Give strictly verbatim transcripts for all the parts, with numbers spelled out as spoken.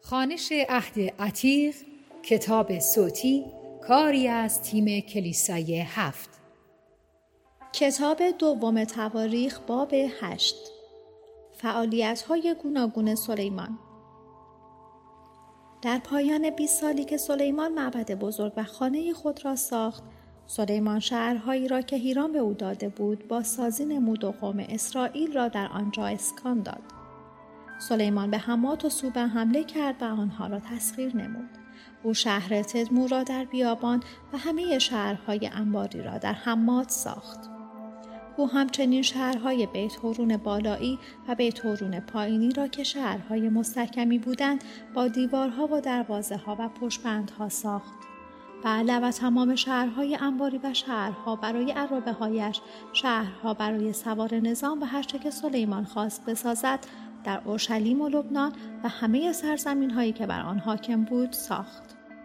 خوانش عهد عتیق، کتاب صوتی، کاری از تیم کلیسای هفت. کتاب دوم تواریخ باب هشت. فعالیت‌های گوناگون سلیمان. در پایان بیست سالی که سلیمان معبد بزرگ و خانه خود را ساخت، سلیمان شهرهایی را که هیرام به او داده بود با سازی نمود و قوم اسرائیل را در آنجا اسکان داد. سلیمان به حمات و سوبه حمله کرد و آنها را تسخیر نمود. او شهر تدمور را در بیابان و همه شهرهای انباری را در حمات ساخت. او همچنین شهرهای بیت هورون بالایی و بیت هورون پایینی را که شهرهای مستحکمی بودند با دیوارها و دروازه‌ها و پشتبندها ساخت. و علاوه تمام شهرهای انباری و شهرها برای عرابه‌هایش، شهرها برای سوار نظام و هر چه که سلیمان خواست بسازد در اورشلیم و لبنان و همه سرزمین‌هایی که بر آن حاکم بود ساخت.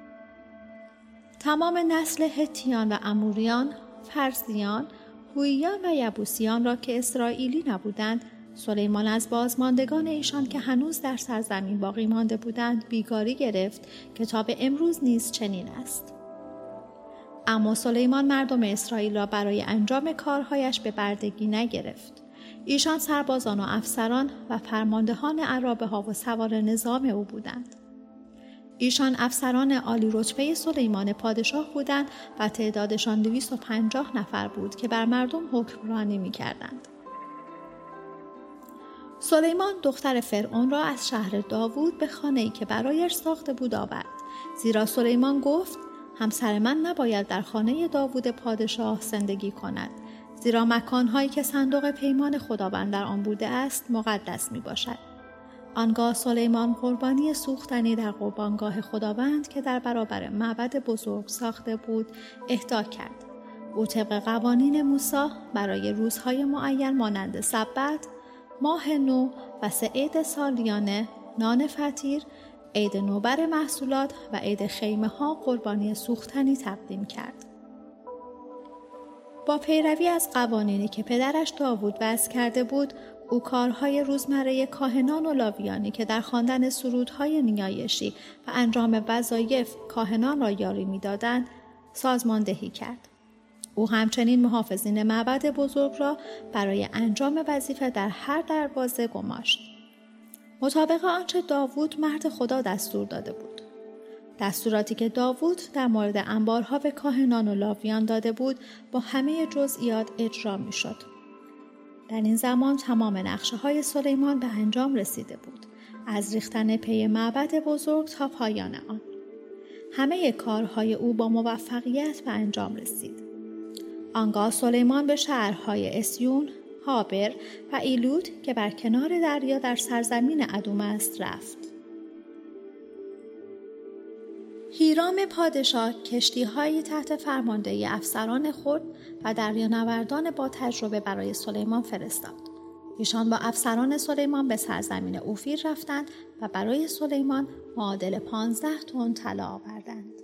تمام نسل هتیان و اموریان، فرزیان، هوییان و یبوسیان را که اسرائیلی نبودند، سلیمان از بازماندگان ایشان که هنوز در سرزمین باقی مانده بودند بیگاری گرفت که تا به امروز نیز چنین است. اما سلیمان مردم اسرائیل را برای انجام کارهایش به بردگی نگرفت. ایشان سربازان و افسران و فرماندهان عرابه‌ها و سوار نظام او بودند. ایشان افسران عالی رتبه سلیمان پادشاه بودند و تعدادشان دویست و پنجاه نفر بود که بر مردم حکمرانی می‌کردند. سلیمان دختر فرعون را از شهر داوود به خانه‌ای که برایش ساخته بود آورد، زیرا سلیمان گفت همسر من نباید در خانه داوود پادشاه زندگی کند، زیرا مکان‌هایی که صندوق پیمان خداوند در آن بوده است مقدس می‌باشد. آنگاه سلیمان قربانی سوختنی در قربانگاه خداوند که در برابر معبد بزرگ ساخته بود اهدا کرد. او طبق قوانین موسی برای روزهای معین مانند سبت، ماه نو و سه عید سالیانه، نان فطیر، عید نوبر محصولات و عید خیمه ها قربانی سوختنی تقدیم کرد. با پیروی از قوانینی که پدرش داوود وضع کرده بود، او کارهای روزمره کاهنان و لاویانی که در خواندن سرودهای نیایشی و انجام وظایف کاهنان را یاری می‌دادند، سازماندهی کرد. او همچنین محافظین معبد بزرگ را برای انجام وظیفه در هر دروازه گماشت، مطابق آنچه داوود مرد خدا دستور داده بود. دستوراتی که داوود در مورد انبارها به کاهنان و لاویان داده بود با همه جزئیات اجرا می شد. در این زمان تمام نقشه های سلیمان به انجام رسیده بود، از ریختن پی معبد بزرگ تا پایان آن. همه کارهای او با موفقیت به انجام رسید. آنگاه سلیمان به شهرهای اسیون، هابر و ایلود که بر کنار دریا در سرزمین ادوم است رفت. هیرام پادشاه کشتی‌هایی تحت فرماندهی افسران خود و دریانوردان با تجربه برای سلیمان فرستاد. ایشان با افسران سلیمان به سرزمین اوفیر رفتند و برای سلیمان معادل پانزده تن طلا آوردند.